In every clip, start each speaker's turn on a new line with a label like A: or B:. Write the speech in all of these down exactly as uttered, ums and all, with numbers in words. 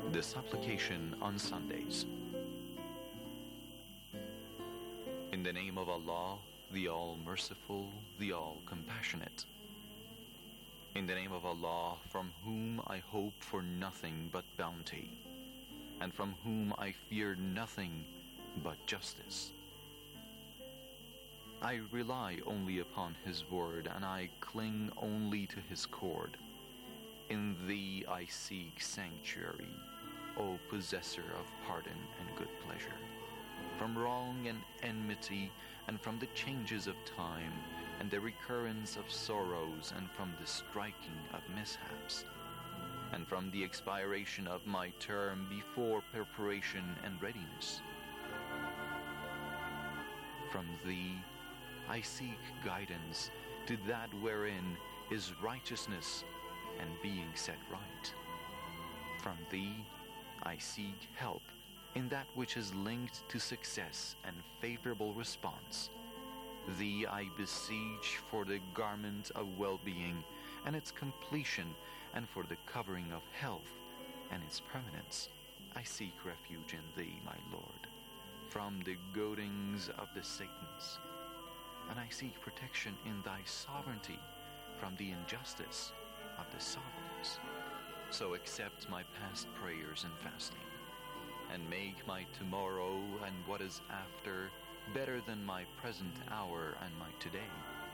A: The Supplication on Sundays. In the name of Allah, the All-Merciful, the All-Compassionate. In the name of Allah, from whom I hope for nothing but bounty, and from whom I fear nothing but justice. I rely only upon His word, and I cling only to His cord. In Thee I seek sanctuary, O possessor of pardon and good pleasure, from wrong and enmity, and from the changes of time, and the recurrence of sorrows, and from the striking of mishaps, and from the expiration of my term before preparation and readiness. From Thee I seek guidance to that wherein is righteousness and being set right. From Thee I seek help in that which is linked to success and favorable response. Thee I beseech for the garment of well-being and its completion, and for the covering of health and its permanence. I seek refuge in Thee, my Lord, from the goadings of the Satans, and I seek protection in Thy sovereignty from the injustice of the sovereigns. So accept my past prayers and fasting, and make my tomorrow and what is after better than my present hour and my today.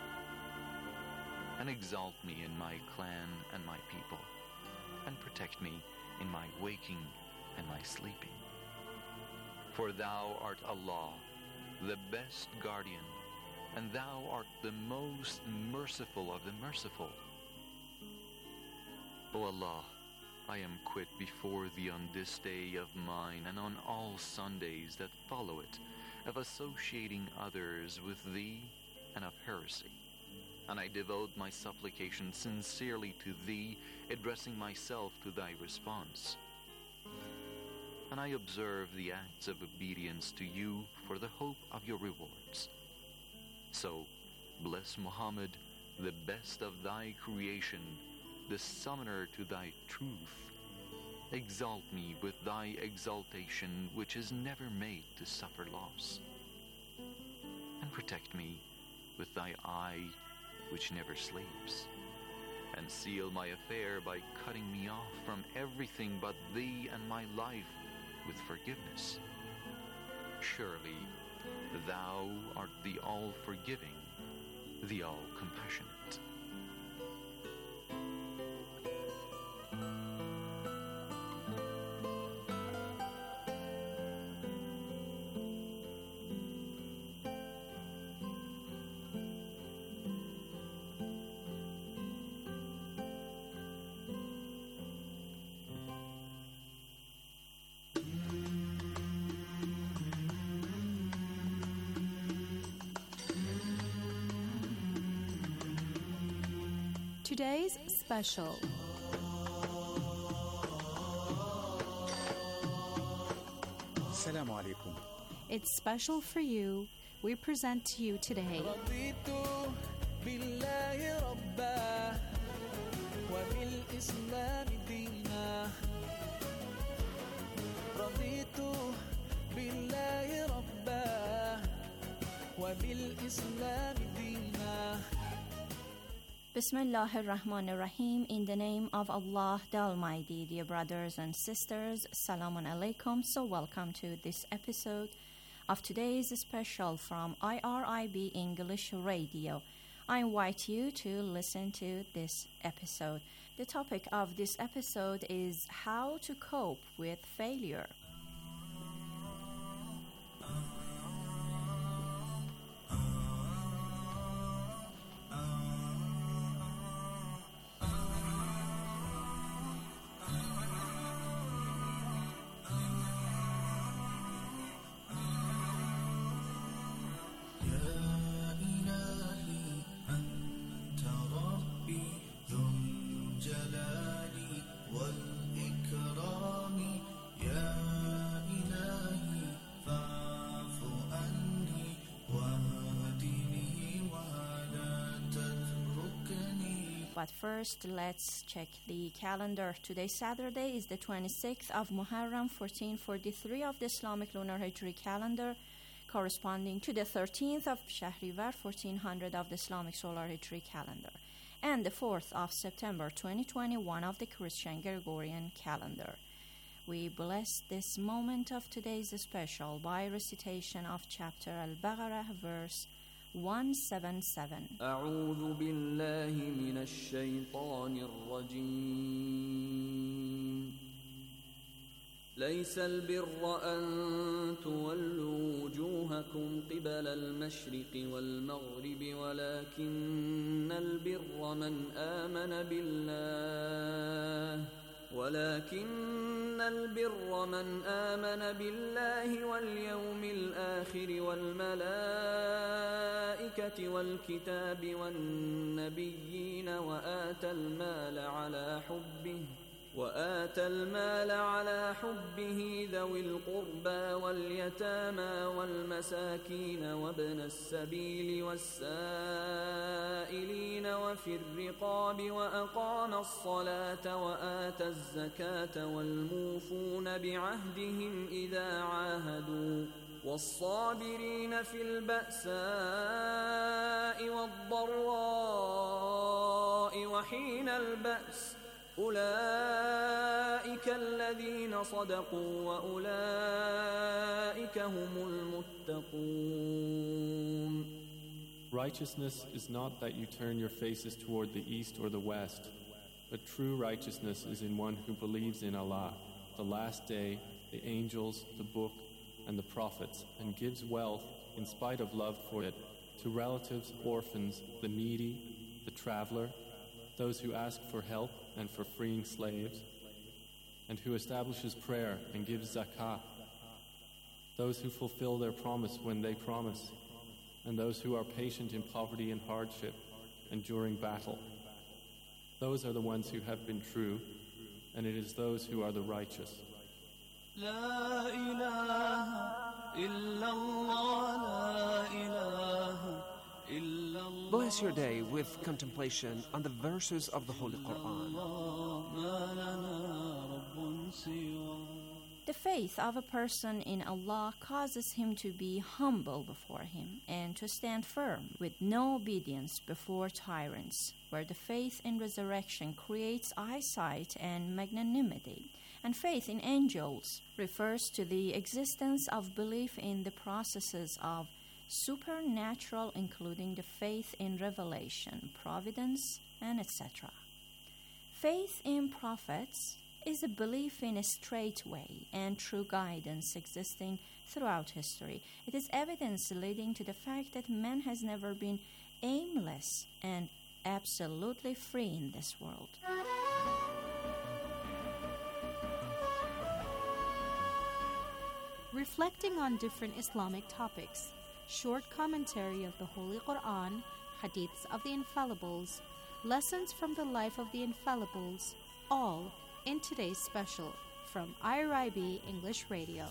A: And exalt me in my clan and my people, and protect me in my waking and my sleeping. For Thou art Allah, the best guardian, and Thou art the most merciful of the merciful. O Allah, I am quit before Thee on this day of mine, and on all Sundays that follow it, of associating others with Thee and of heresy. And I devote my supplication sincerely to Thee, addressing myself to Thy response. And I observe the acts of obedience to You for the hope of Your rewards. So, bless Muhammad, the best of Thy creation, the summoner to Thy truth. Exalt me with Thy exaltation, which is never made to suffer loss. And protect me with Thy eye, which never sleeps. And seal my affair by cutting me off from everything but Thee and my life with forgiveness. Surely, Thou art the all-forgiving, the all-compassionate.
B: Today's special.
C: Assalamu alaikum.
B: It's special for you. We present to you today Bismillah ar-Rahman ar-Rahim. In the name of Allah the Almighty. Dear brothers and sisters, Salamun Alaikum. So welcome to this episode of today's special from I R I B English Radio. I invite you to listen to this episode. The topic of this episode is how to cope with failure.
D: والإكرام يا
B: But first, let's check the calendar. Today, Saturday, is the twenty-sixth of Muharram, fourteen forty-three of the Islamic Lunar Hijri calendar, corresponding to the thirteenth of Shahrivar, fourteen hundred of the Islamic Solar Hijri calendar, and the fourth of September, twenty twenty-one of the Christian Gregorian calendar. We bless this moment of today's special by recitation of chapter Al-Baqarah, verse one seventy-seven.
D: أعوذ بالله من الشيطان الرجيم ليس البر أن تولوا وجوهكم قبل المشرق والمغرب ولكن البر من آمن بالله ولكن البر من آمن بالله واليوم الآخر والملائكة والكتاب والنبيين وآتى المال على حبه وآتى المال على حبه ذوي القربى واليتامى والمساكين وابن السبيل والسائلين وفي الرقاب وأقام الصلاة وآتى الزكاة والموفون بعهدهم إذا عاهدوا والصابرين في البأساء والضراء وحين البأس أولئك الذين صدقوا وأولئك هم المتقون.
E: Righteousness is not that you turn your faces toward the east or the west, but true righteousness is in one who believes in Allah, the last day, the angels, the book, and the prophets, and gives wealth in spite of love for it to relatives, orphans, the needy, the traveler, those who ask for help and for freeing slaves, and who establishes prayer and gives zakah, those who fulfill their promise when they promise, and those who are patient in poverty and hardship and during battle. Those are the ones who have been true, and it is those who are the righteous.
D: لا إله إلا الله لا إله إلا الله.
F: Bless your day with contemplation on the verses of the Holy Quran.
D: ما لنا رب سواه.
B: The faith of a person in Allah causes him to be humble before Him and to stand firm with no obedience before tyrants, where the faith in resurrection creates eyesight and magnanimity. And faith in angels refers to the existence of belief in the processes of supernatural, including the faith in revelation, providence, and et cetera. Faith in prophets is a belief in a straight way and true guidance existing throughout history. It is evidence leading to the fact that man has never been aimless and absolutely free in this world.
G: Reflecting on different Islamic topics, short commentary of the Holy Quran, hadiths of the Infallibles, lessons from the life of the Infallibles, all in today's special from I R I B English Radio.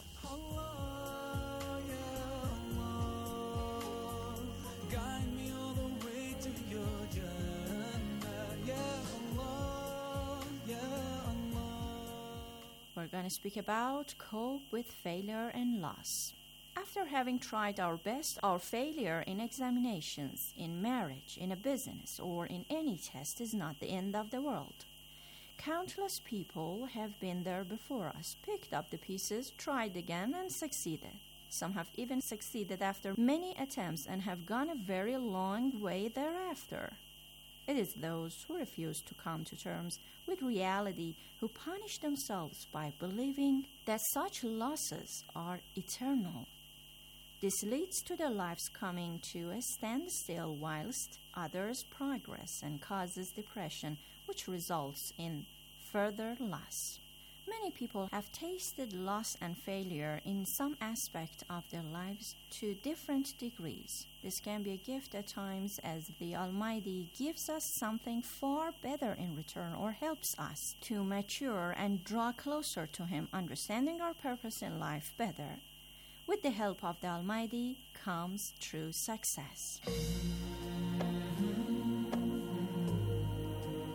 B: We're going to speak about cope with failure and loss. After having tried our best, our failure in examinations, in marriage, in a business, or in any test is not the end of the world. Countless people have been there before us, picked up the pieces, tried again, and succeeded. Some have even succeeded after many attempts and have gone a very long way thereafter. It is those who refuse to come to terms with reality who punish themselves by believing that such losses are eternal. This leads to their lives coming to a standstill whilst others progress and causes depression, which results in further loss. Many people have tasted loss and failure in some aspect of their lives to different degrees. This can be a gift at times, as the Almighty gives us something far better in return or helps us to mature and draw closer to Him, understanding our purpose in life better. With the help of the Almighty comes true success.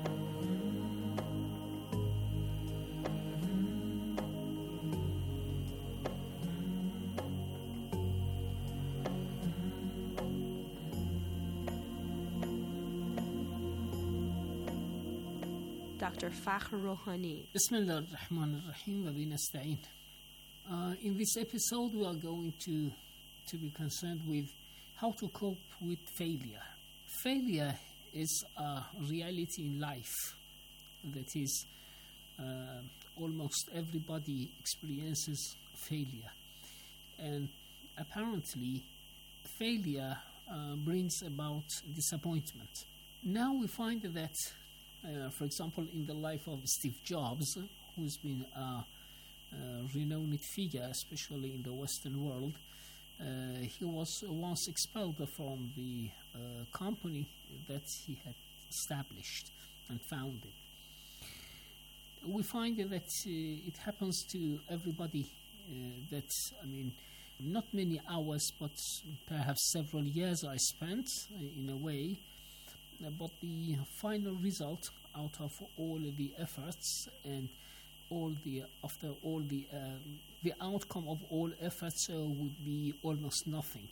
G: Doctor Fakhr Rouhani.
H: Bismillah ar-Rahman ar-Rahim wa bihi nasta'in. Uh, in this episode, we are going to, to be concerned with how to cope with failure. Failure is a reality in life. That is, uh, almost everybody experiences failure. And apparently, failure uh, brings about disappointment. Now we find that, uh, for example, in the life of Steve Jobs, who's been a, a renowned figure, especially in the Western world, uh, he was once expelled from the uh, company that he had established and founded. We find that uh, it happens to everybody. Uh, that, I mean, not many hours, but perhaps several years I spent uh, in a way. Uh, but the final result out of all the efforts and all the after all the uh, the outcome of all efforts uh, would be almost nothing,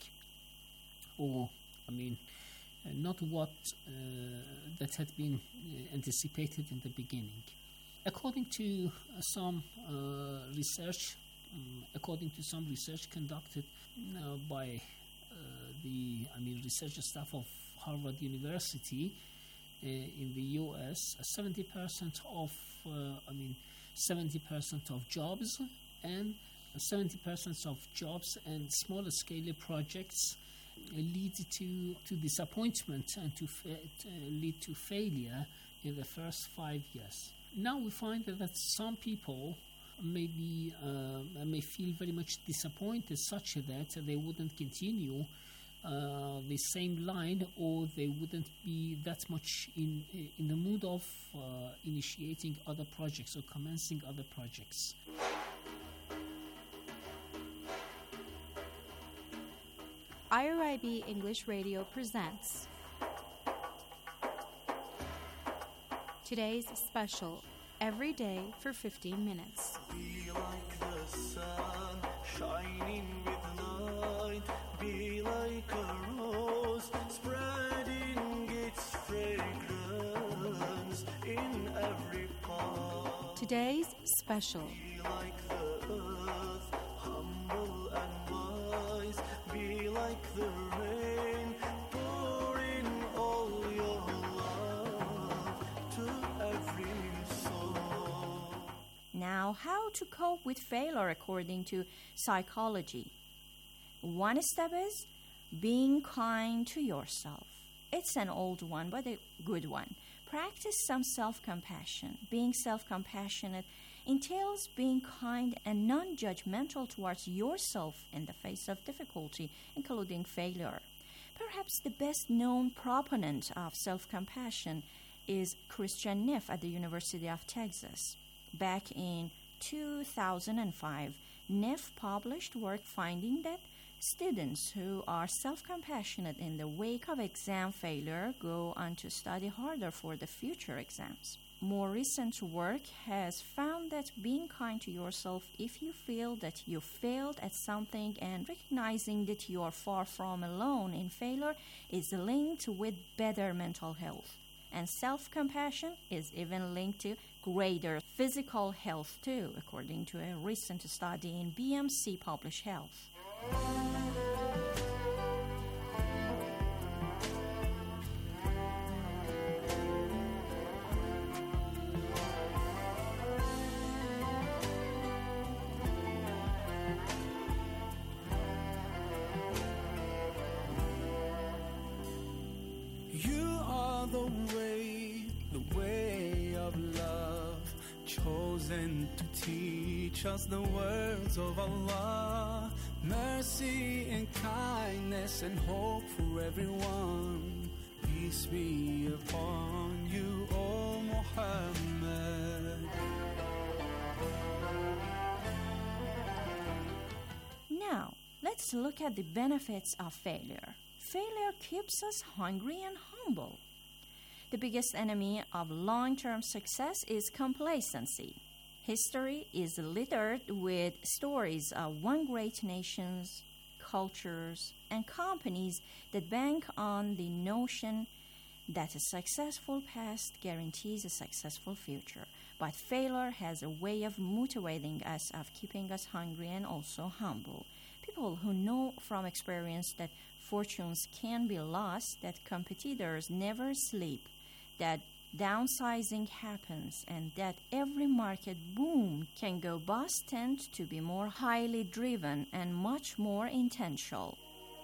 H: or I mean, uh, not what uh, that had been uh, anticipated in the beginning. According to uh, some uh, research, um, according to some research conducted uh, by uh, the I mean research staff of Harvard University uh, in the U S, seventy percent of uh, I mean seventy percent of jobs and seventy percent of jobs and smaller scale projects uh, lead to to disappointment and to fa- uh, lead to failure in the first five years. Now we find that, that some people may be uh, may feel very much disappointed, such that they wouldn't continue Uh, the same line, or they wouldn't be that much in in the mood of uh, initiating other projects or commencing other projects.
G: I R I B English Radio presents today's special, Every Day for fifteen minutes.
D: Be like the sun, shining with light. Be like a rose, spreading its fragrance in every part.
G: Today's special.
D: Be like the earth, humble and wise. Be like the rain, pour in all your love to every soul.
B: Now, how to cope with failure according to psychology. One step is being kind to yourself. It's an old one, but a good one. Practice some self-compassion. Being self-compassionate entails being kind and non-judgmental towards yourself in the face of difficulty, including failure. Perhaps the best-known proponent of self-compassion is Christian Neff at the University of Texas. Back in two thousand five, Neff published work finding that students who are self-compassionate in the wake of exam failure go on to study harder for the future exams. More recent work has found that being kind to yourself if you feel that you failed at something and recognizing that you are far from alone in failure is linked with better mental health. And self-compassion is even linked to greater physical health too, according to a recent study in B M C Published Health.
D: You are the way, the way of love, chosen to teach us the words of Allah. Mercy and kindness and hope for everyone. Peace be upon you, O Muhammad.
B: Now, let's look at the benefits of failure. Failure keeps us hungry and humble. The biggest enemy of long-term success is complacency. History is littered with stories of one great nations, cultures, and companies that bank on the notion that a successful past guarantees a successful future, but failure has a way of motivating us, of keeping us hungry and also humble. People who know from experience that fortunes can be lost, that competitors never sleep, that downsizing happens, and that every market boom can go bust tend to be more highly driven and much more intentional.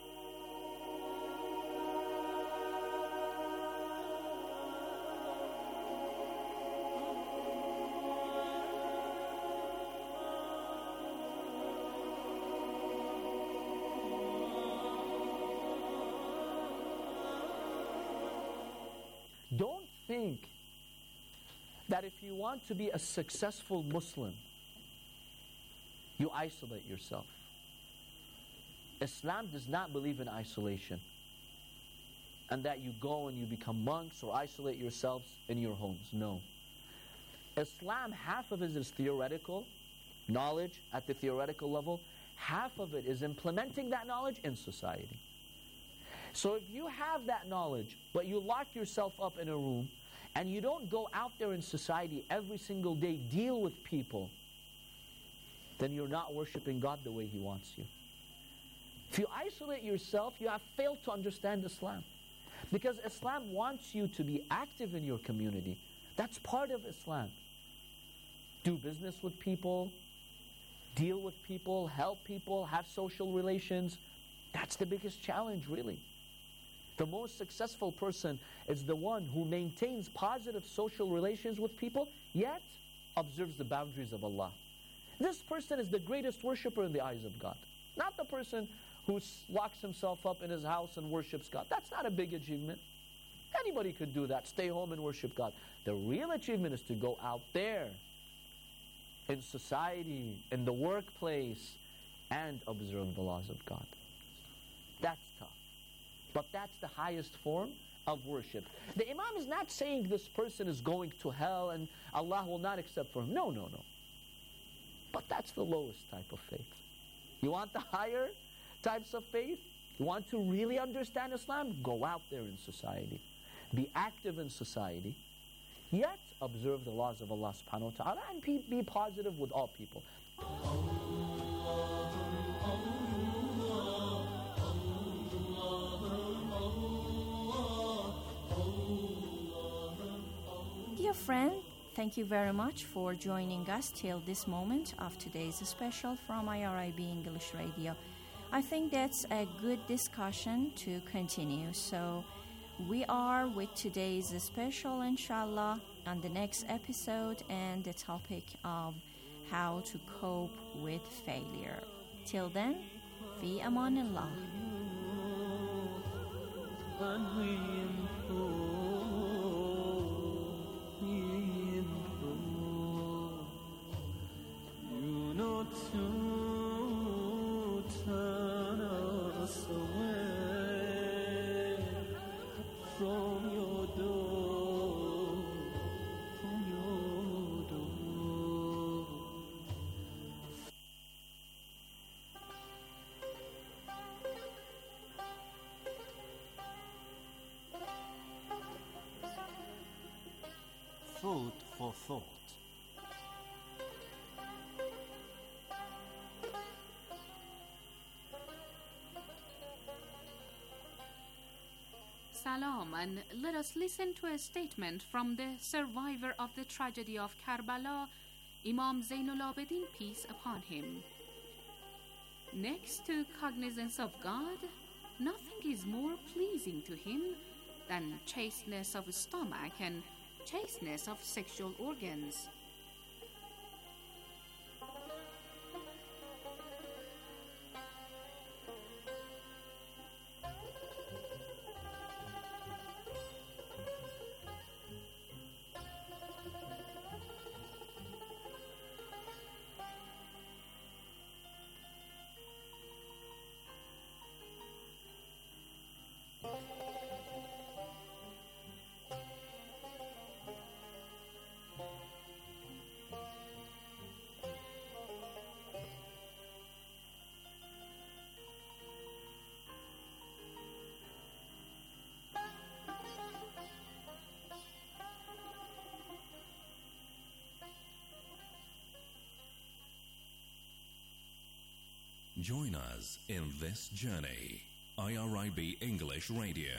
I: Don't think that if you want to be a successful Muslim, you isolate yourself. Islam does not believe in isolation, and that you go and you become monks or isolate yourselves in your homes. No. Islam, half of it is theoretical knowledge at the theoretical level. Half of it is implementing that knowledge in society. So if you have that knowledge, but you lock yourself up in a room, and you don't go out there in society every single day, deal with people, then you're not worshiping God the way He wants you. If you isolate yourself, you have failed to understand Islam. Because Islam wants you to be active in your community. That's part of Islam. Do business with people, deal with people, help people, have social relations. That's the biggest challenge, really. The most successful person is the one who maintains positive social relations with people, yet observes the boundaries of Allah. This person is the greatest worshiper in the eyes of God. Not the person who locks himself up in his house and worships God. That's not a big achievement. Anybody could do that, stay home and worship God. The real achievement is to go out there in society, in the workplace, and observe the laws of God. That's tough. But that's the highest form of worship. The Imam is not saying this person is going to hell and Allah will not accept for him. No, no, no. But that's the lowest type of faith. You want the higher types of faith? You want to really understand Islam? Go out there in society. Be active in society. Yet observe the laws of Allah subhanahu wa ta'ala and be, be positive with all people.
B: Dear friend, thank you very much for joining us till this moment of today's special from I R I B English Radio. I think that's a good discussion to continue. So we are with today's special, inshallah, on the next episode and the topic of how to cope with failure. Till then, fi amanillah.
D: To turn us away from your door, from your door.
J: Food for thought.
G: Salam, and let us listen to a statement from the survivor of the tragedy of Karbala, Imam Zainul Abidin, peace upon him. Next to cognizance of God, nothing is more pleasing to him than chasteness of stomach and chasteness of sexual organs.
J: Join us in this journey. I R I B English Radio.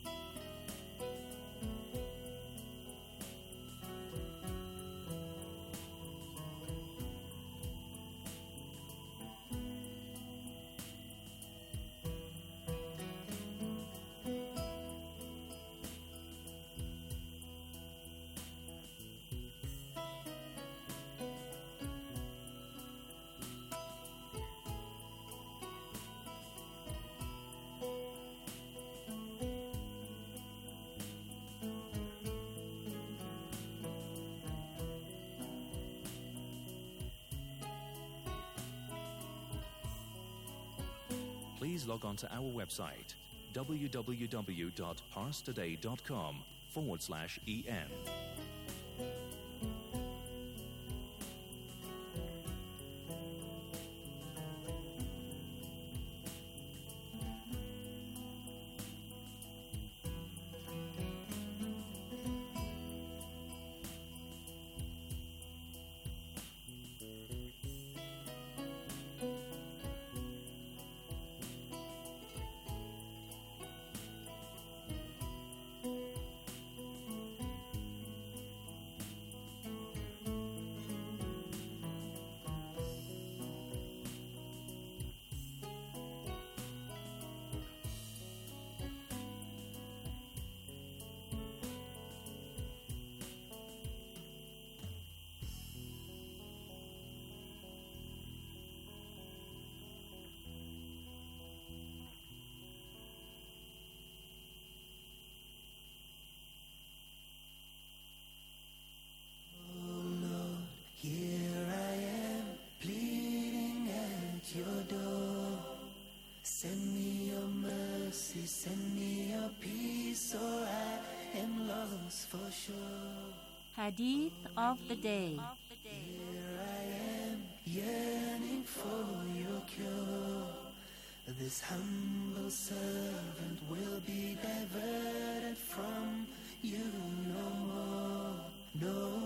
K: Please log on to our website, www.parstoday.com forward slash EN.
G: Hadith of the Day.
D: Here I am, yearning for your cure. This humble servant will be diverted from you no more, no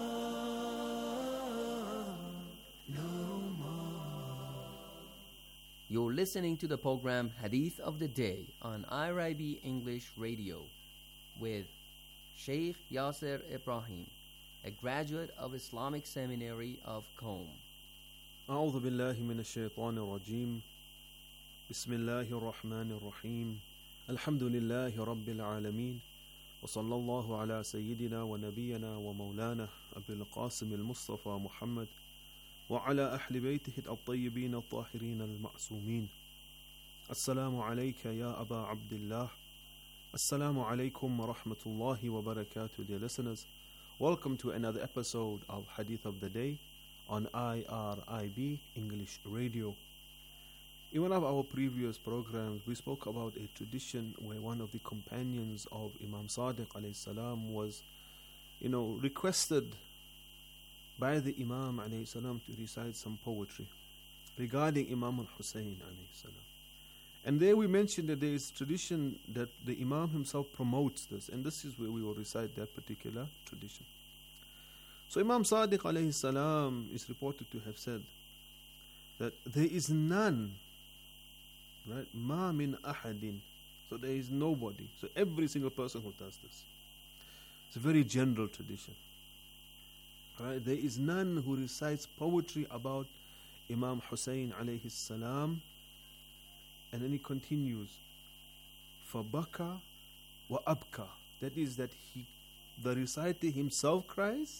D: more, no more.
L: You're listening to the program Hadith of the Day on I R I B English Radio with Sheikh Yasser Ibrahim, a graduate of Islamic Seminary of Qom.
M: أعوذ بالله من الشيطان الرجيم. بسم الله الرحمن الرحيم. الحمد لله رب العالمين. وصلى الله على سيدنا ونبينا ومولانا أبي القاسم المصطفى محمد وعلى أهل بيته الطيبين الطاهرين المعصومين. السلام عليك يا أبا عبد الله. Assalamu alaikum wa rahmatullahi wa barakatuh, dear listeners. Welcome to another episode of Hadith of the Day on I R I B English Radio. In one of our previous programs, we spoke about a tradition where one of the companions of Imam Sadiq alayhi salam was, you know, requested by the Imam alayhi salam to recite some poetry regarding Imam al-Hussein alayhi salam. And there we mentioned that there is tradition that the Imam himself promotes this, and this is where we will recite that particular tradition. So Imam Sadiq alayhi salam is reported to have said that there is none, right? Ma min ahadin. So there is nobody. So every single person who does this. It's a very general tradition. Right? There is none who recites poetry about Imam Hussein alayhi salam. And then he continues, Fabaka wa abka. That is that he, the reciter himself cries,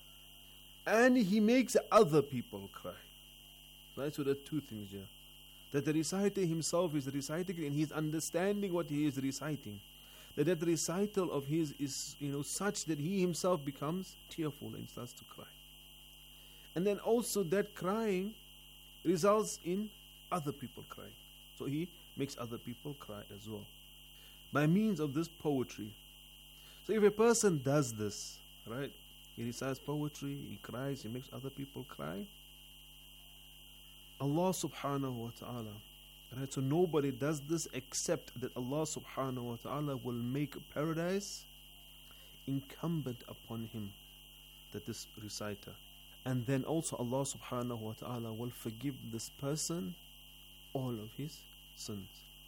M: and he makes other people cry. Right? So there are two things here. That the reciter himself is reciting and he is understanding what he is reciting. That that recital of his is, you know, such that he himself becomes tearful and starts to cry. And then also that crying results in other people crying. So he makes other people cry as well, by means of this poetry. So if a person does this, right, he recites poetry, he cries, he makes other people cry, Allah subhanahu wa ta'ala, right, so nobody does this except that Allah subhanahu wa ta'ala will make paradise incumbent upon him, that this reciter. And then also Allah subhanahu wa ta'ala will forgive this person all of his sins.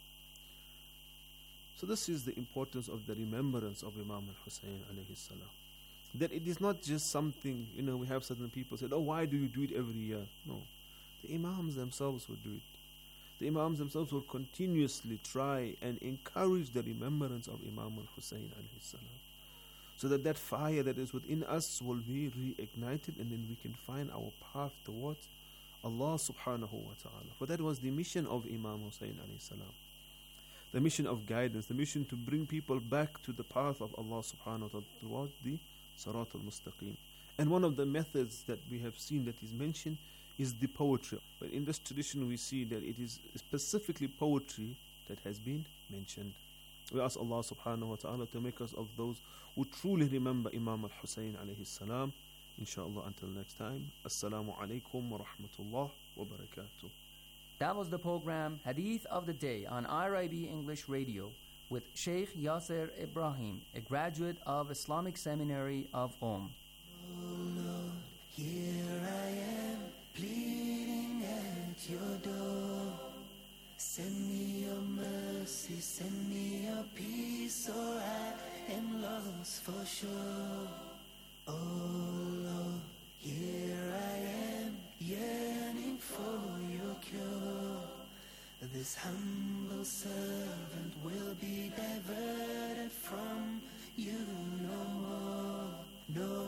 M: So this is the importance of the remembrance of Imam al-Hussein alayhi salam. That it is not just something, you know, we have certain people say, oh, why do you do it every year? No. The Imams themselves would do it. The Imams themselves will continuously try and encourage the remembrance of Imam al-Hussein alayhi salam, so that that fire that is within us will be reignited, and then we can find our path towards Allah subhanahu wa ta'ala. For that was the mission of Imam Hussein alayhi salam. The mission of guidance, the mission to bring people back to the path of Allah subhanahu wa ta'ala, towards the Sirat al-Mustaqim. And one of the methods that we have seen that is mentioned is the poetry. But in this tradition we see that it is specifically poetry that has been mentioned. We ask Allah subhanahu wa ta'ala to make us of those who truly remember Imam al-Hussein alayhi salam. Inshallah, until next time. Assalamu alaikum wa rahmatullah wa barakatuh.
L: That was the program Hadith of the Day on I R I B English Radio with Sheikh Yasser Ibrahim, a graduate of Islamic Seminary of Qom.
D: Oh Lord, here I am, pleading at your door. Send me your mercy, send me your peace, or I am lost for sure. Oh Lord, here I am, yearning for your cure. This humble servant will be diverted from you no more, no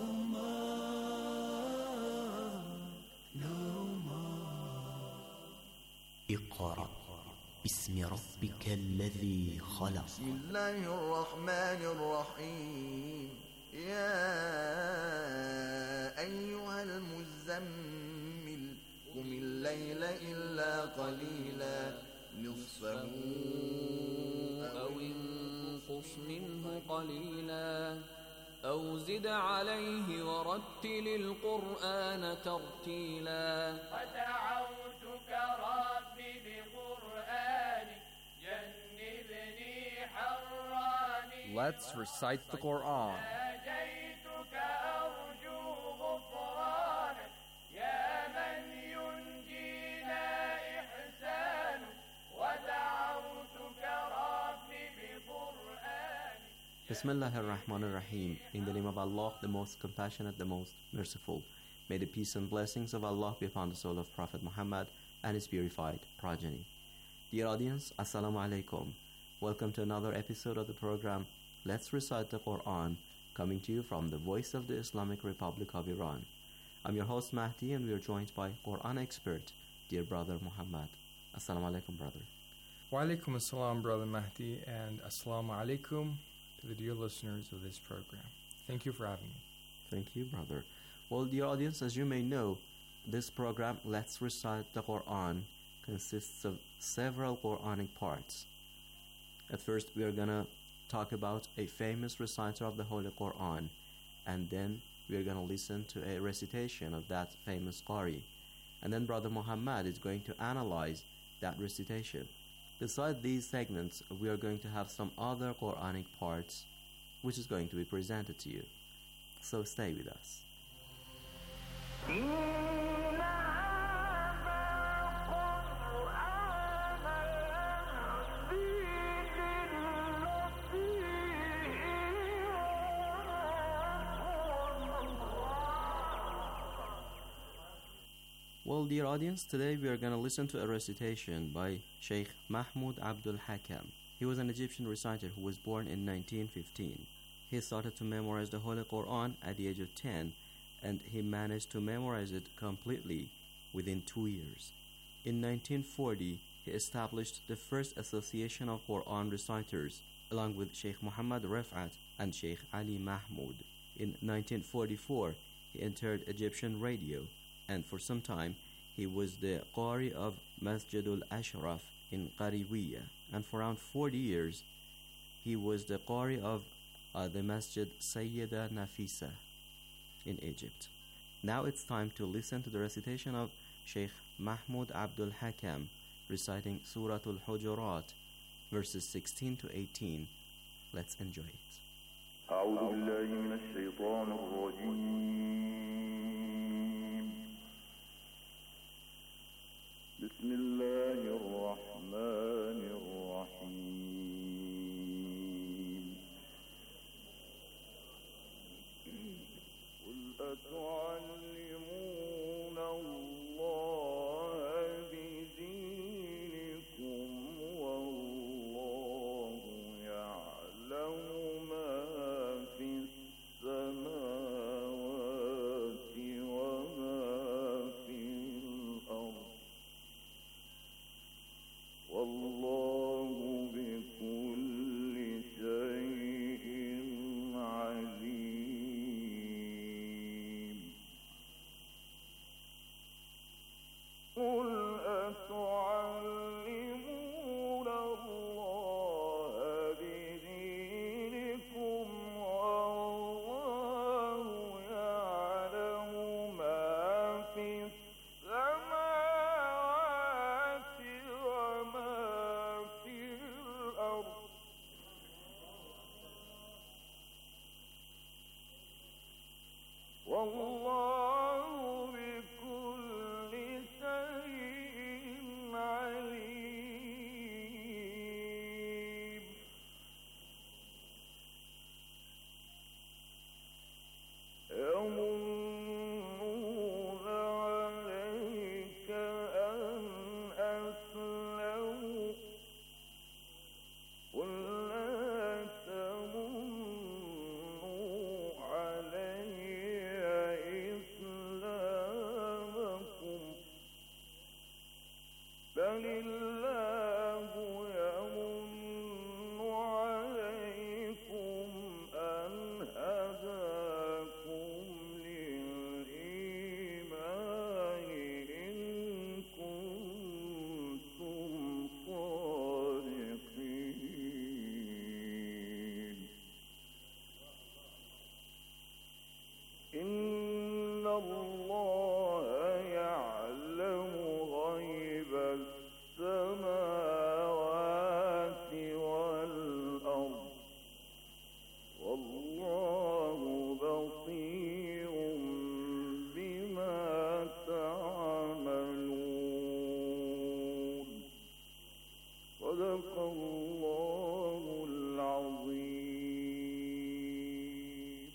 D: more, no more.
N: اقرأ باسم ربك الذي خلق.
O: بسم الله الرحمن الرحيم. يا أيها المزمل قم الليل إلا قليلا نصفه
P: أو انقص منه قليلا أو زد عليه ورتل القرآن ترتيلا
Q: ودعوتك ربي بقرآنك جنبني حراني.
F: Let's recite the Quran.
Q: ناجيتك أرجو غفرانك يا من ينجينا إحسانك ودعوتك ربي بقرآنك.
R: Bismillah ar-Rahman ar-Rahim. In the name of Allah, the most compassionate, the most merciful. May the peace and blessings of Allah be upon the soul of Prophet Muhammad and his purified progeny. Dear audience, Assalamu alaikum. Welcome to another episode of the program Let's Recite the Quran, coming to you from the voice of the Islamic Republic of Iran. I'm your host Mahdi, and we are joined by Quran expert, dear brother Muhammad. Assalamu alaikum, brother.
S: Wa alaikum assalam, brother Mahdi, and assalamu alaikum to the dear listeners of this program. Thank you for having me.
R: Thank you, brother. Well, dear audience, as you may know, this program, Let's Recite the Quran, consists of several Quranic parts. At first, we are going to talk about a famous reciter of the Holy Quran, and then we are going to listen to a recitation of that famous Qari. And then Brother Muhammad is going to analyze that recitation. Beside these segments, we are going to have some other Quranic parts which is going to be presented to you. So stay with us. Well, dear audience, today we are going to listen to a recitation by Sheikh Mahmoud Abdul Hakam. He was an Egyptian reciter who was born in nineteen fifteen. He started to memorize the Holy Quran at the age of ten, and he managed to memorize it completely within two years. In nineteen forty, he established the first association of Quran reciters, along with Sheikh Muhammad Rifat and Sheikh Ali Mahmoud. In nineteen forty-four, he entered Egyptian radio, and for some time he was the Qari of Masjidul Ashraf in Qariwiya, and for around forty years he was the Qari of uh, the Masjid Sayyida Nafisa in Egypt. Now it's time to listen to the recitation of Sheikh Mahmoud Abdul Hakam reciting Suratul Hujurat, verses sixteen to eighteen. Let's enjoy it.
T: أعوذ بالله من الشيطان الرجيم. بسم الله الرحمن والله بكل شيء عليم يمنون عليك أن أسلموا قل لا تمنوا علي إسلامكم بل الله يمن عليكم أن هداكم للإيمان إن كنتم صادقين إن الله يعلم غيب السماوات والأرض والله بصير بما تعملون صدق الله العظيم.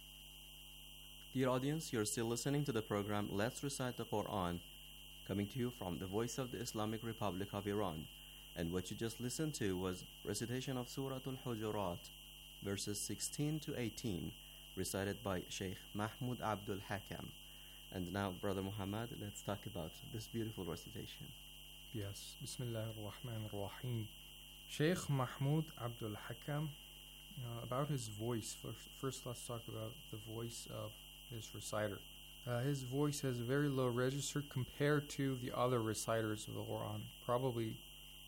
R: Dear audience, you're still listening to the program Let's Recite the Quran, coming to you from the voice of the Islamic Republic of Iran. And what you just listened to was recitation of Surah Al-Hujurat, verses sixteen to eighteen, recited by Sheikh Mahmoud Abdul Hakam. And now, Brother Muhammad, let's talk about this beautiful recitation.
S: Yes, Bismillah ar-Rahman ar-Rahim. Sheikh Mahmoud Abdul Hakam, uh, about his voice. First, first, let's talk about the voice of his reciter. Uh, his voice has a very low register compared to the other reciters of the Quran. Probably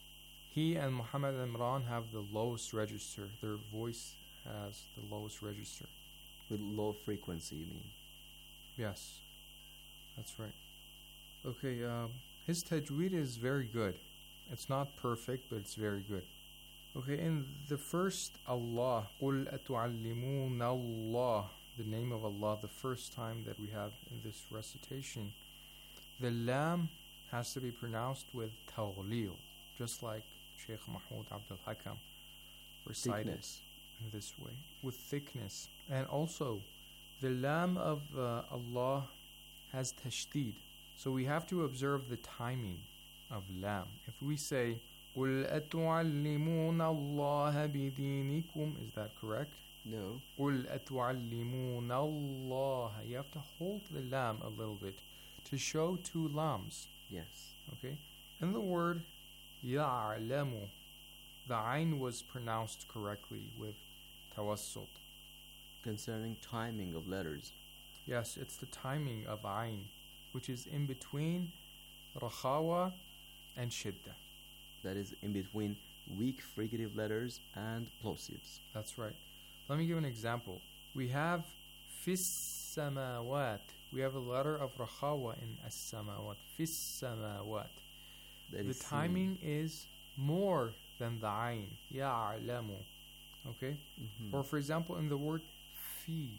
S: he and Muhammad Imran have the lowest register. Their voice has the lowest register.
R: With low frequency, you mean?
S: Yes, that's right. Okay, um, his tajweed is very good. It's not perfect, but it's very good. Okay, in the first Allah, قُلْ أَتُعَلِّمُونَ اللَّهِ, the name of Allah, the first time that we have in this recitation, the lam has to be pronounced with tawlil, just like Sheikh Mahmoud Abdul Hakam recited
R: Thickness.
S: in this way, with thickness. And also, the lam of uh, Allah has tashdid, so we have to observe the timing of lam. If we say, قُلْ أَتُعَلِّمُونَ اللَّهَ بِدِينِكُمْ, is that correct?
R: No.
S: قُلْ أَتُعَلِّمُونَ اللَّهَ. You have to hold the lam a little bit to show two lams.
R: Yes.
S: Okay? In the word يَعْلَمُ, the ayn was pronounced correctly with tawassut.
R: Concerning timing of letters.
S: Yes, it's the timing of ayn, which is in between rakhawa and shidda.
R: That is in between weak fricative letters and plosives.
S: That's right. Let me give an example. We have fis samawat. We have a letter of rakhawa in as samawat. Fis samawat. The timing seen. is more than the ayn. Ya'lamu. Okay? Mm-hmm. Or for example, in the word fi,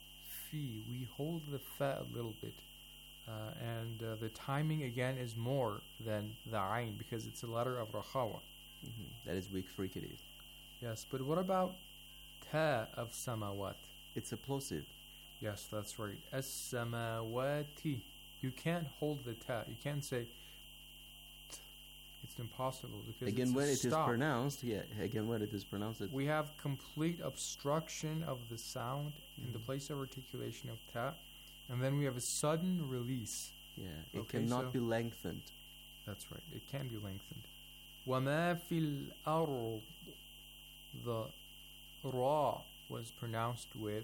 S: fi, we hold the fa a little bit. Uh, and uh, the timing again is more than the ayn because it's a letter of rakhawa.
R: Mm-hmm. That is weak fricative.
S: Yes, but what about ta of samawat?
R: It's a plosive.
S: Yes, that's right. As-samawati. You can't hold the ta. You can't say t. It's impossible because
R: again
S: it's
R: when
S: a
R: it
S: stop.
R: is pronounced, yeah. Again when it is pronounced, it
S: we have complete obstruction of the sound mm-hmm. in the place of articulation of ta, and then we have a sudden release.
R: Yeah, it
S: okay,
R: cannot
S: so
R: be lengthened.
S: That's right. It can be lengthened. وَمَا فِي الْأَرْضِ. The ra was pronounced with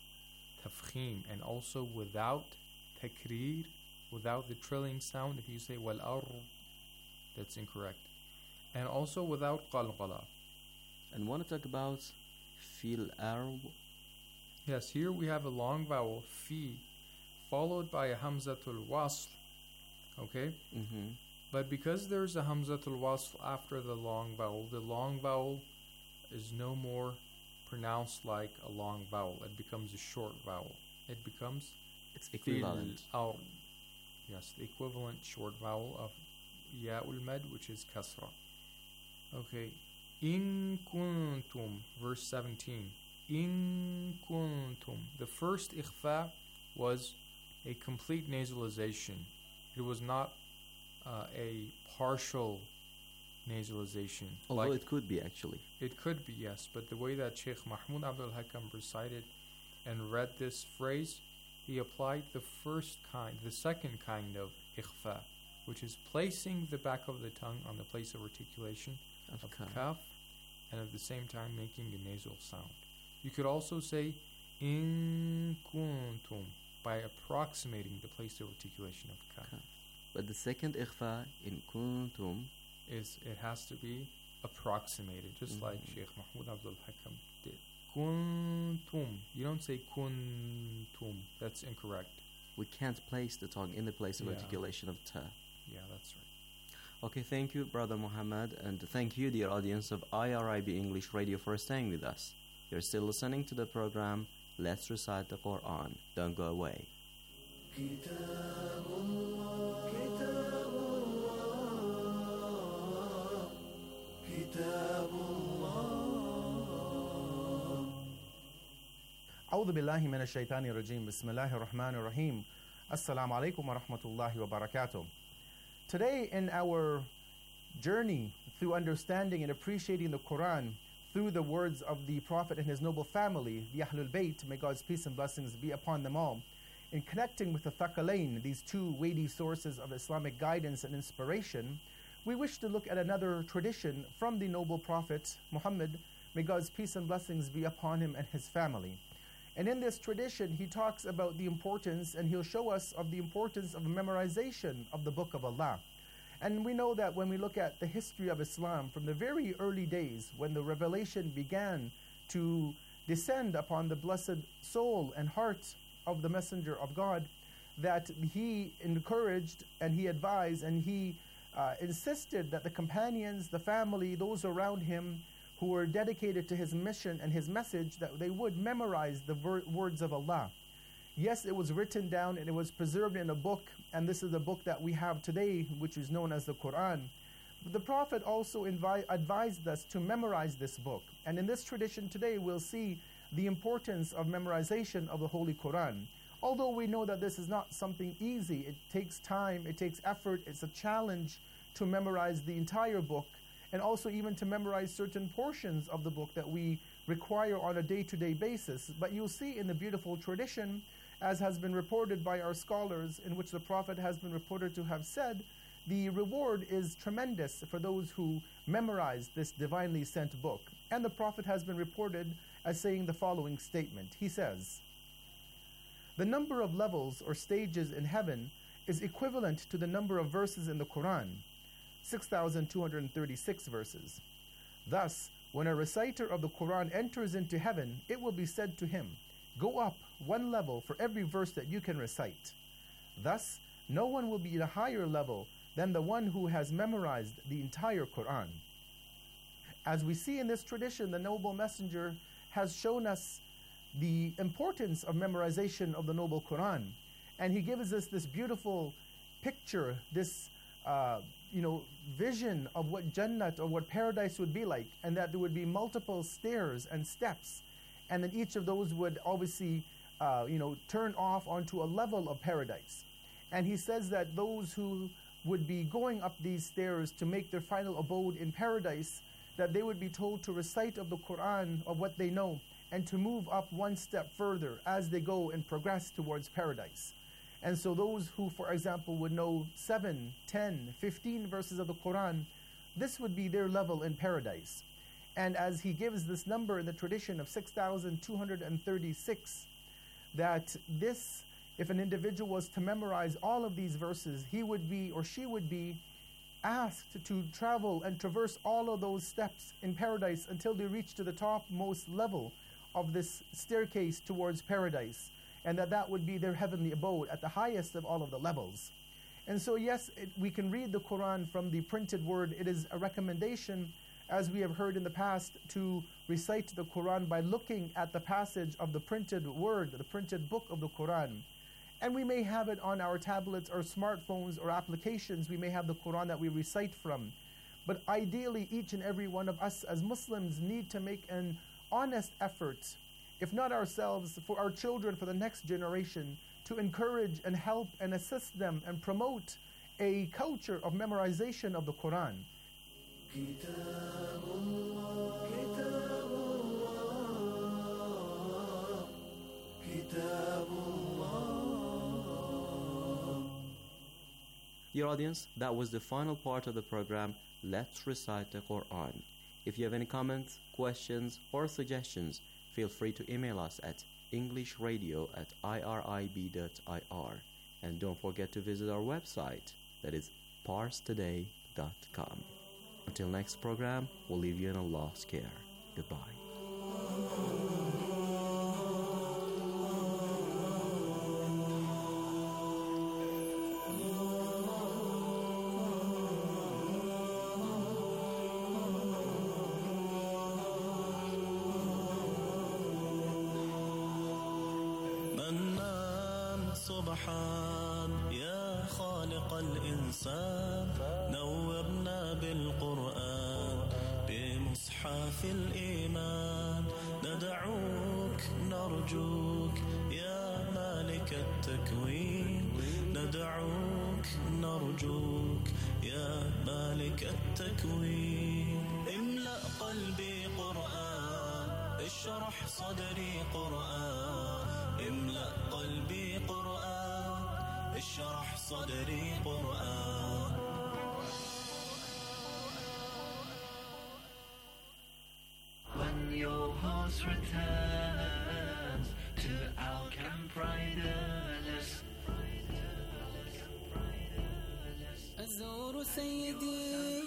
S: tafkhim and also without takrir, without the trilling sound. If you say wal ard, that's incorrect. And also without qalqala.
R: And want to talk about fil ard?
S: Yes, here we have a long vowel fi followed by a hamzatul wasl. Okay?
R: Mm-hmm.
S: But because there's a hamzatul wasl after the long vowel, the long vowel is no more pronounced like a long vowel. It becomes a short vowel. It becomes
R: It's equivalent.
S: Fil ard. Yes, the equivalent short vowel of ya'ul mad, which is kasra. Okay. In kuntum, verse seventeen. In kuntum. The first ikhfa was a complete nasalization. It was not uh, a partial nasalization.
R: Although
S: like,
R: it could be actually.
S: It could be, yes. But the way that Sheikh Mahmoud Abdul Hakam recited and read this phrase, he applied the first kind, the second kind of ikhfa, which is placing the back of the tongue on the place of articulation of, of kaf. kaf, and at the same time making a nasal sound. You could also say in kuntum by approximating the place of articulation of kaf. kaf.
R: But the second ikhfa in kuntum
S: is it has to be approximated, just mm-hmm. like Sheikh Mahmoud Abdul Hakam did. Kuntum. You don't say kuntum. That's incorrect.
R: We can't place the tongue in the place of
S: yeah.
R: articulation of ta.
S: Yeah, that's right.
R: Okay, thank you, Brother Muhammad, and thank you, dear audience of I R I B English Radio, for staying with us. You're still listening to the program Let's Recite the Quran. Don't go away.
U: أعوذ بالله من الشيطان الرجيم بسم الله الرحمن الرحيم السلام عليكم ورحمة الله وبركاته. Today in our journey through understanding and appreciating the Quran through the words of the Prophet and his noble family, the Ahlul Bayt, may God's peace and blessings be upon them all, in connecting with the Thaqalain, these two weighty sources of Islamic guidance and inspiration, we wish to look at another tradition from the noble Prophet Muhammad, may God's peace and blessings be upon him and his family. And in this tradition, he talks about the importance, and he'll show us of the importance of memorization of the Book of Allah. And we know that when we look at the history of Islam, from the very early days when the revelation began to descend upon the blessed soul and heart of the Messenger of God, that he encouraged and he advised and he uh, insisted that the companions, the family, those around him, who were dedicated to his mission and his message, that they would memorize the ver- words of Allah. Yes, it was written down and it was preserved in a book, and this is the book that we have today, which is known as the Quran. But the Prophet also invi- advised us to memorize this book. And in this tradition today, we'll see the importance of memorization of the Holy Quran. Although we know that this is not something easy, it takes time, it takes effort, it's a challenge to memorize the entire book, and also even to memorize certain portions of the book that we require on a day-to-day basis. But you'll see in the beautiful tradition, as has been reported by our scholars, in which the Prophet has been reported to have said, the reward is tremendous for those who memorize this divinely sent book. And the Prophet has been reported as saying the following statement. He says, "The number of levels or stages in heaven is equivalent to the number of verses in the Quran, six thousand two hundred thirty-six verses. Thus, when a reciter of the Quran enters into heaven, it will be said to him, 'Go up one level for every verse that you can recite.' Thus, no one will be at a higher level than the one who has memorized the entire Quran." As we see in this tradition, the noble messenger has shown us the importance of memorization of the noble Quran. And he gives us this beautiful picture, this uh, you know, vision of what Jannat or what paradise would be like, and that there would be multiple stairs and steps, and then each of those would obviously uh, you know, turn off onto a level of paradise. And he says that those who would be going up these stairs to make their final abode in paradise, that they would be told to recite of the Quran of what they know, and to move up one step further as they go and progress towards paradise. And so those who, for example, would know seven, ten, fifteen verses of the Quran, this would be their level in paradise. And as he gives this number in the tradition of six thousand two hundred thirty-six, that this, if an individual was to memorize all of these verses, he would be, or she would be, asked to travel and traverse all of those steps in paradise until they reach to the topmost level of this staircase towards paradise, and that that would be their heavenly abode at the highest of all of the levels. And so yes, it, we can read the Quran from the printed word. It is a recommendation, as we have heard in the past, to recite the Quran by looking at the passage of the printed word, the printed book of the Quran.
A: And we may have it on our tablets or smartphones or applications. We may have the Quran that we recite from. But ideally, each and every one of us as Muslims need to make an honest effort, if not ourselves, for our children, for the next generation, to encourage and help and assist them and promote a culture of memorization of the Quran.
R: Dear audience, that was the final part of the program, Let's Recite the Quran. If you have any comments, questions, or suggestions, feel free to email us at englishradio at irib dot i r. And don't forget to visit our website, that is pars today dot com. Until next program, we'll leave you in Allah's care. Goodbye.
V: سبحان يا خالق الإنسان نورنا بالقرآن بمصحف الإيمان ندعوك نرجوك يا مالك التكوين ندعوك نرجوك يا مالك التكوين املأ قلبي قرآن اشرح صدري قرآن املأ قلبي قرآن اشرح صدري قرآن
D: When your horse returns to our camp riderless أزور سيدي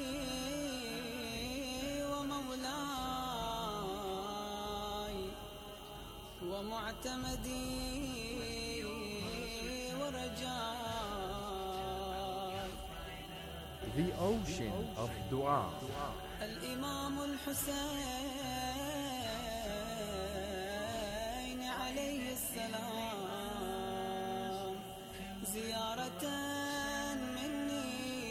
D: ومولاي ومعتمدي ورجاي
U: The ocean of dua.
D: الإمام الحسين عليه السلام زيارة مني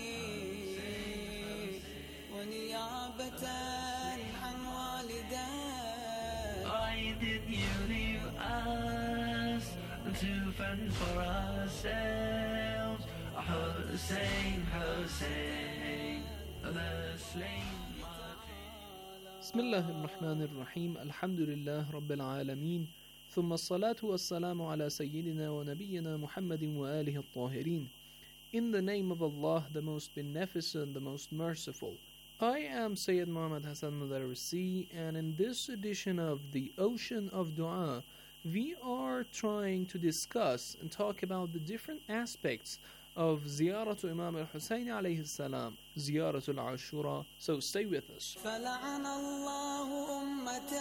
D: ونيابة عن والدي. Why did you leave us to fend for ourselves? Hussein, Hussein, the slain.
W: بسم الله الرحمن الرحيم الحمد لله رب العالمين ثم الصلاة والسلام على سيدنا ونبينا محمد وآله الطاهرين. In the name of Allah, the most beneficent, the most merciful. I am Sayyid Muhammad Hassan Madarisi, and in this edition of the Ocean of Dua, we are trying to discuss and talk about the different aspects of Ziyaratu Imam al-Husayn alayhi salam, Ziyaratul Ashura. So stay with us.
D: فلعن الله أمة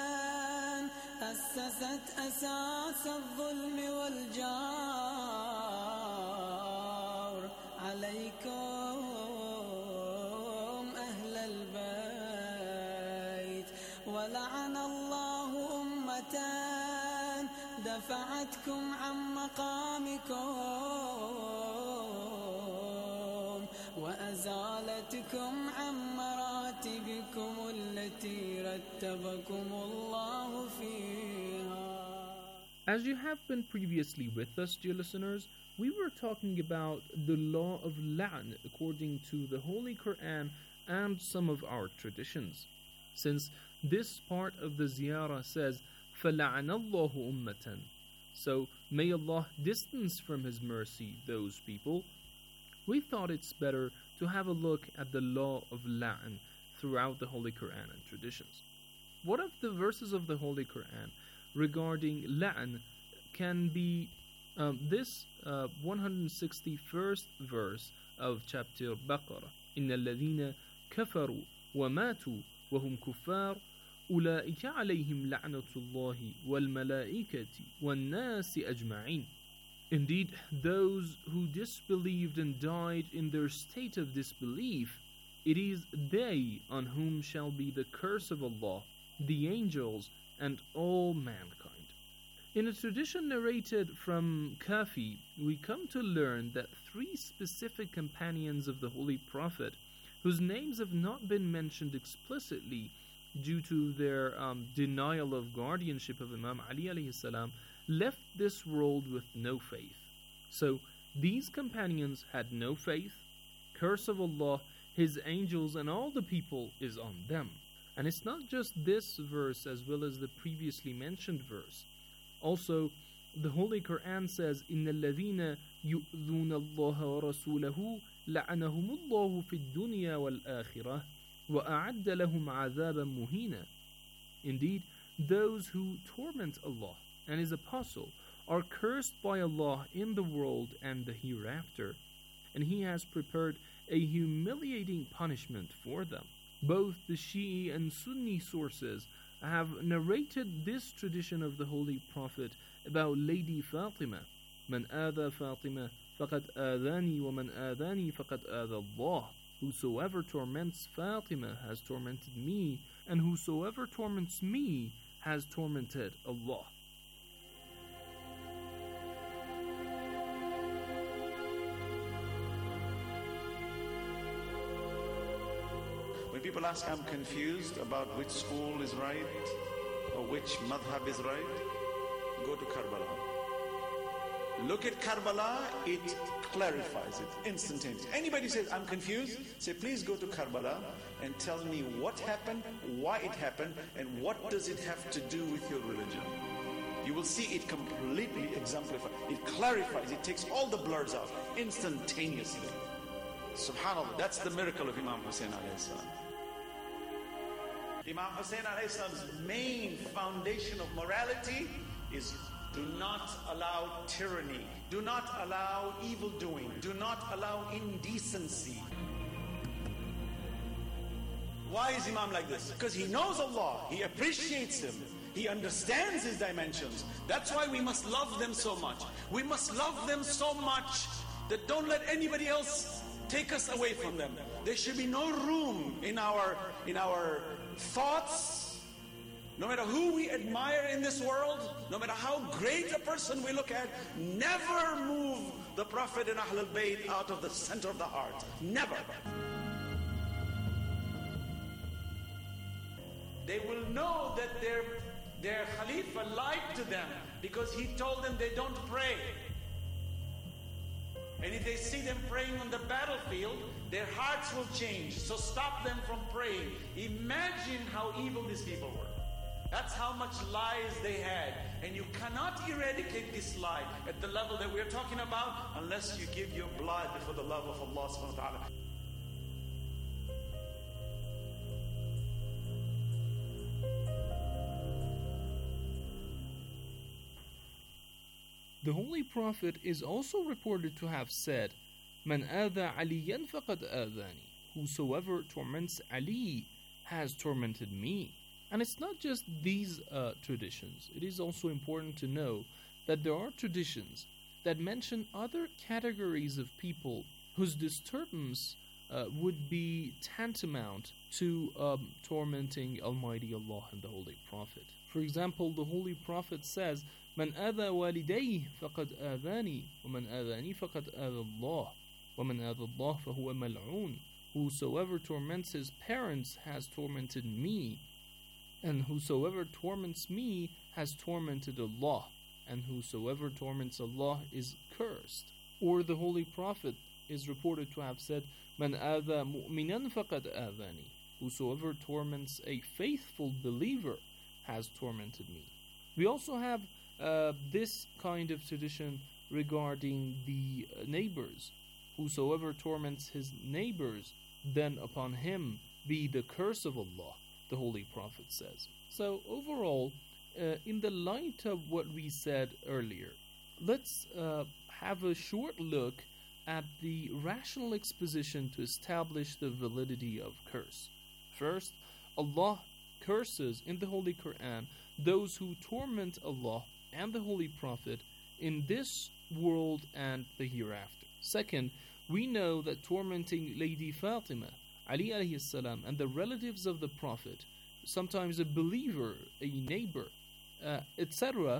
D: أسست أساس الظلم والجار عليكم أهل البيت ولعن الله أمة دفعتكم عن مقامكم وأزالتكم عن مراتبكم التي رتبكم الله فيها.
W: As you have been previously with us, dear listeners, we were talking about the law of La'n according to the Holy Quran and some of our traditions. Since this part of the ziyarah says, فَلَعَنَ اللَّهُ أُمَّةً, so may Allah distance from His mercy those people, we thought it's better to have a look at the law of La'n throughout the Holy Quran and traditions. One of the verses of the Holy Quran regarding La'n can be um, this uh, one hundred sixty-first verse of chapter Baqarah. إِنَّ الَّذِينَ كَفَرُوا وَمَاتُوا وَهُمْ كُفَّارٌ أُولَٰئِكَ عَلَيْهِمْ لَعْنَةُ اللَّهِ وَالْمَلَائِكَةِ وَالنَّاسِ أَجْمَعِينَ. Indeed, those who disbelieved and died in their state of disbelief, it is they on whom shall be the curse of Allah, the angels, and all mankind. In a tradition narrated from Kafi, we come to learn that three specific companions of the Holy Prophet, whose names have not been mentioned explicitly due to their um, denial of guardianship of Imam Ali alayhi salam, left this world with no faith. So these companions had no faith. Curse of Allah, His angels, and all the people is on them. And it's not just this verse as well as the previously mentioned verse. Also, the Holy Quran says, إِنَّ الَّذِينَ يُؤْذُونَ اللَّهَ وَرَسُولَهُ لَعَنَهُمُ اللَّهُ فِي الدُّنْيَا وَالْآخِرَةِ وَأَعَدَّ لَهُمْ عَذَابًا مُهِينًا. Indeed, those who torment Allah and His Apostle are cursed by Allah in the world and the hereafter, and He has prepared a humiliating punishment for them. Both the Shi'i and Sunni sources have narrated this tradition of the Holy Prophet about Lady Fatima. Man آذى Fatima فقد آذاني ومن آذاني فقد آذى Allah. Whosoever torments Fatima has tormented me, and whosoever torments me has tormented Allah.
C: When people ask, I'm confused about which school is right or which madhab is right, go to Karbala. Look at Karbala, it clarifies it instantaneously. Anybody says, I'm confused, say, please go to Karbala and tell me what happened, why it happened, and what does it have to do with your religion. You will see it completely exemplified. It clarifies, it takes all the blurs out instantaneously. Subhanallah, that's the miracle of Imam Hussein alayhi salam. Imam Hussein alayhi salam's main foundation of morality is do not allow tyranny, do not allow evil doing, do not allow indecency. Why is Imam like this? Because he knows Allah, he appreciates Him, he understands His dimensions. That's why we must love them so much. We must love them so much that don't let anybody else take us away from them. There should be no room in our in our thoughts. No matter who we admire in this world, no matter how great a person we look at, never move the Prophet and Ahlul Bayt out of the center of the heart. Never. They will know that their their Khalifa lied to them because he told them they don't pray. And if they see them praying on the battlefield, their hearts will change. So stop them from praying. Imagine how evil these people were. That's how much lies they had. And you cannot eradicate this lie at the level that we're talking about unless you give your blood for the love of Allah subhanahu wa ta'ala.
W: The Holy Prophet is also reported to have said, Man آذى عَلِيًّا فَقَدْ آذَانِي. Whosoever torments Ali has tormented me. And it's not just these uh, traditions. It is also important to know that there are traditions that mention other categories of people whose disturbance uh, would be tantamount to um, tormenting Almighty Allah and the Holy Prophet. For example, the Holy Prophet says, من آذى والديه فقد آذاني ومن آذاني فقد آذى الله ومن آذى الله فهو ملعون. Whosoever torments his parents has tormented me, and whosoever torments me has tormented Allah, and whosoever torments Allah is cursed. Or the Holy Prophet is reported to have said, من آذى مؤمنا فقد آذاني. Whosoever torments a faithful believer has tormented me. We also have uh, this kind of tradition regarding the uh, neighbors. Whosoever torments his neighbors, then upon him be the curse of Allah, the Holy Prophet says. So overall, uh, in the light of what we said earlier, let's uh, have a short look at the rational exposition to establish the validity of curse. First, Allah curses in the Holy Quran those who torment Allah and the Holy Prophet in this world and the hereafter. Second, we know that tormenting Lady Fatima, Ali alayhi salam, and the relatives of the Prophet, sometimes a believer, a neighbor, uh, et cetera,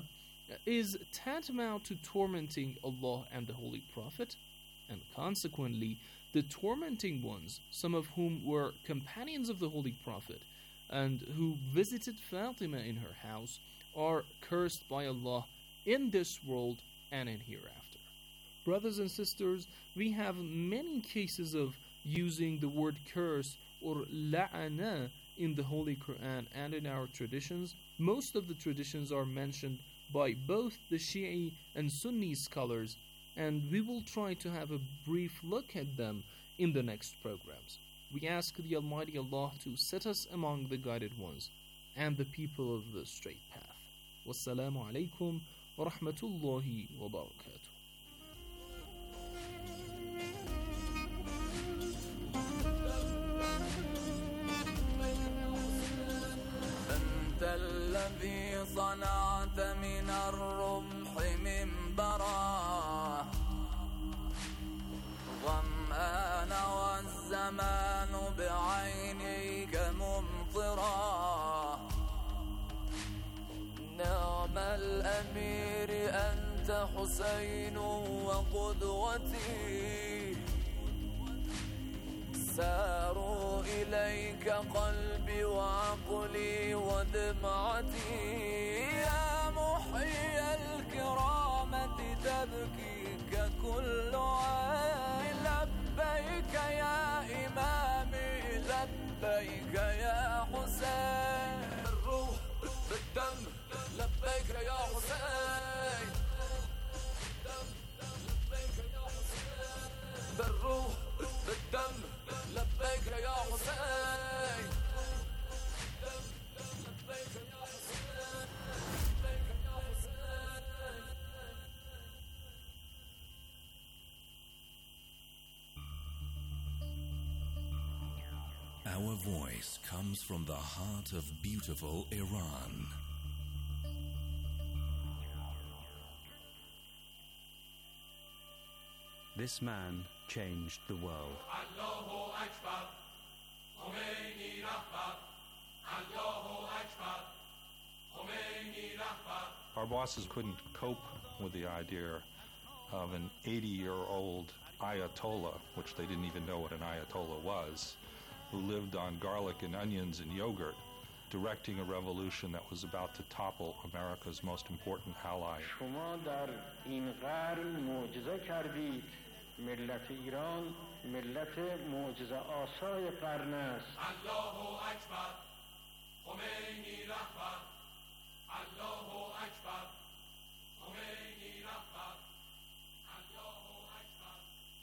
W: is tantamount to tormenting Allah and the Holy Prophet, and consequently, the tormenting ones, some of whom were companions of the Holy Prophet, and who visited Fatima in her house, are cursed by Allah in this world and in hereafter. Brothers and sisters, we have many cases of using the word curse or la'ana in the Holy Quran and in our traditions. Most of the traditions are mentioned by both the Shi'i and Sunni scholars, and we will try to have a brief look at them in the next programs. We ask the Almighty Allah to set us among the guided ones and the people of the straight path. Wassalamu alaikum wa rahmatullahi wa barakatuh.
D: أنت الذي صنعت من الرمح منبرا ظمآن والزمان بعينيك ممطرا نعم الأمير أنت حسين وقدوتي ساروا إليك قلبي وعقلي ودمعتي يا محيي الكرامة تبكيك كل عين لبيك يا إمامي لبيك يا حسين بالروح بالدم لبيك يا حسين بالروح بالدم لبيك يا حسين لبيك يا حسين لبيك يا حسين.
J: Our voice comes from the heart of beautiful Iran.
E: This man changed the world.
Q: Allahu Akbar, Khomeini Rahbar, Allahu Akbar, Khomeini Rahbar.
H: Our bosses couldn't cope with the idea of an eighty-year-old Ayatollah, which they didn't even know what an Ayatollah was, who lived on garlic and onions and yogurt, directing a revolution that was about to topple America's most important ally.
I: شما در این قرن معجزه کردید. ملت ایران ملت معجزه آسای قرن است.
Q: Allahu Akbar, Khomeini Rahbar, Allahu Akbar, Khomeini Rahbar, Allahu Akbar.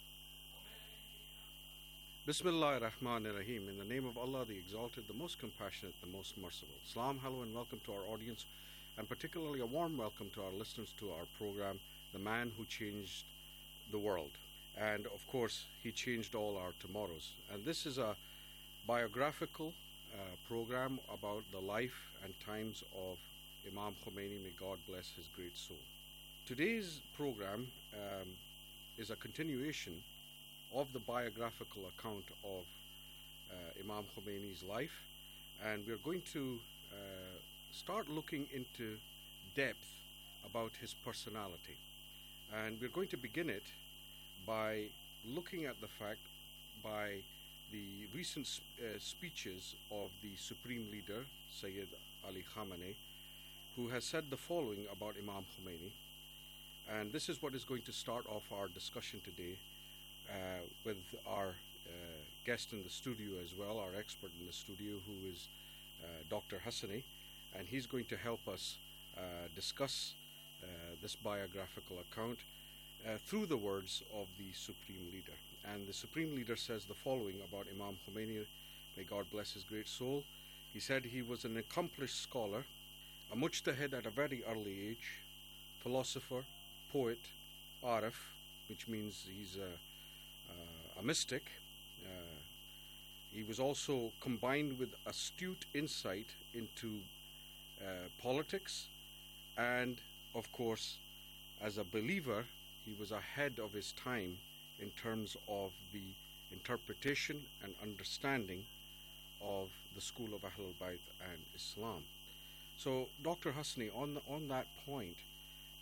X: Bismillah ar-Rahman ar-Rahim. In the name of Allah, the Exalted, the Most Compassionate, the Most Merciful. Salam, hello, and welcome to our audience, and particularly a warm welcome to our listeners to our program, The Man Who Changed the World. And of course, he changed all our tomorrows. And this is a biographical uh, program about the life and times of Imam Khomeini. May God bless his great soul. Today's program um, is a continuation of the biographical account of uh, Imam Khomeini's life, and we're going to uh, start looking into depth about his personality. And we're going to begin it by looking at the fact by the recent uh, speeches of the Supreme Leader, Sayyid Ali Khamenei, who has said the following about Imam Khomeini. And this is what is going to start off our discussion today uh, with our uh, guest in the studio as well, our expert in the studio, who is uh, Doctor Hassani, and he's going to help us uh, discuss uh, this biographical account Uh, through the words of the Supreme Leader. And the Supreme Leader says the following about Imam Khomeini, may God bless his great soul. He said he was an accomplished scholar, a mujtahid at a very early age, philosopher, poet, arif, which means he's a, uh, a mystic. Uh, he was also combined with astute insight into uh, politics, and of course, as a believer, he was ahead of his time in terms of the interpretation and understanding of the school of Ahlul Bayt and Islam. So, Doctor Hassani, on the, on that point,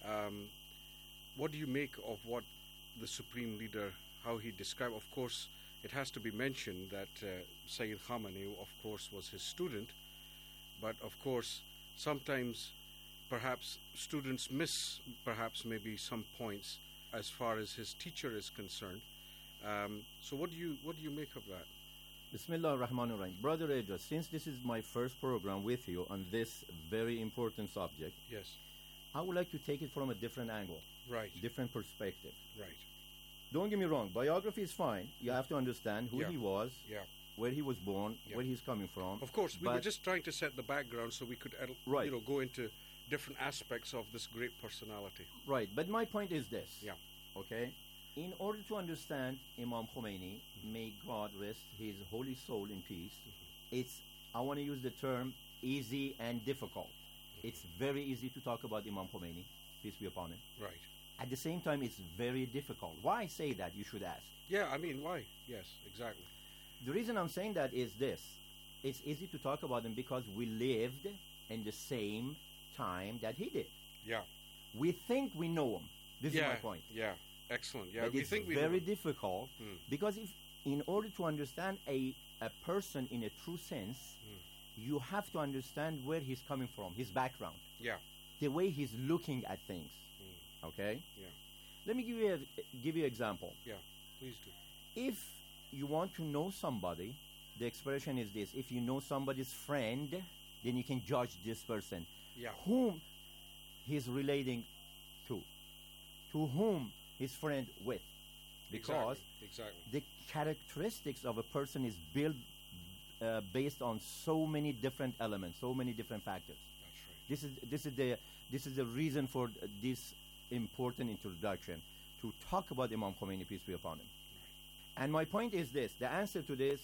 X: Um, what do you make of what the Supreme Leader, how he described? Of course, it has to be mentioned that uh, Sayyid Khamenei, of course, was his student, but of course, sometimes perhaps students miss perhaps maybe some points as far as his teacher is concerned. Um, so what do you what do you make of that?
B: Bismillah ar-Rahman ar-Rahim. Brother Edra, since this is my first program with you on this very important subject,
X: Yes.
B: I would like to take it from a different angle.
X: Right.
B: Different perspective.
X: Right.
B: Don't get me wrong, biography is fine. You have to understand who
X: Yeah.
B: he was,
X: Yeah.
B: where he was born,
X: Yeah.
B: where he's coming from.
X: Of course, we were
B: But-
X: just trying to set the background so we could uh,
B: Right.
X: you know, go into different aspects of this great personality.
B: Right, but my point is this.
X: Yeah.
B: Okay? In order to understand Imam Khomeini, may God rest his holy soul in peace, it's, I want to use the term easy and difficult. It's very easy to talk about Imam Khomeini, peace be upon him.
X: Right.
B: At the same time, it's very difficult. Why I say that, you should ask.
X: Yeah, I mean, why? Yes, exactly.
B: The reason I'm saying that is this. It's easy to talk about him because we lived in the same time that he did.
X: Yeah.
B: We think we know him. This
X: yeah,
B: is my point.
X: Yeah, excellent. Yeah,
B: But
X: we
B: it's
X: think we
B: very
X: know.
B: difficult
X: Hmm.
B: because if, in order to understand a, a person in a true sense, you have to understand where he's coming from, his background,
X: Yeah.
B: the way he's looking at things. Okay?
X: Yeah.
B: Let me give you a give you an example.
X: Yeah, please do.
B: If you want to know somebody, the expression is this: if you know somebody's friend, then you can judge this person.
X: Yeah.
B: Whom he's relating to, to whom his friend with, because
X: Exactly.
B: the characteristics of a person is built uh, based on so many different elements, so many different factors.
X: That's right.
B: This is this is the this is the reason for uh, this important introduction to talk about Imam Khomeini, peace be upon him. And my point is this: the answer to this,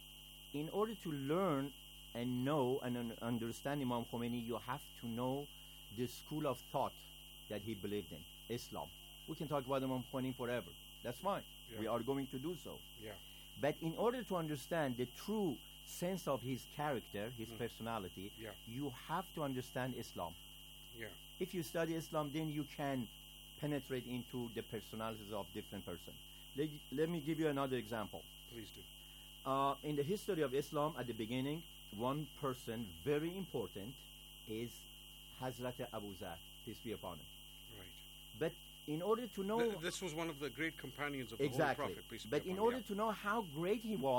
B: in order to learn and know and un- understand Imam Khomeini, you have to know the school of thought that he believed in, Islam. We can talk about Imam Khomeini forever. That's fine.
X: Yeah.
B: We are going to do so.
X: Yeah.
B: But in order to understand the true sense of his character, his
X: Mm.
B: personality,
X: Yeah.
B: you have to understand Islam.
X: Yeah.
B: If you study Islam, then you can penetrate into the personalities of different persons. Let, let me give you another example.
X: Please do.
B: Uh, in the history of Islam, at the beginning, one person very important is Hazrat Abu Zar, peace be upon him.
X: Right.
B: But in order to know
X: Th- this was one of the great companions of the Holy
B: exactly,
X: Prophet, peace be
B: but in
X: upon him.
B: order
X: Yeah.
B: to know how great he was,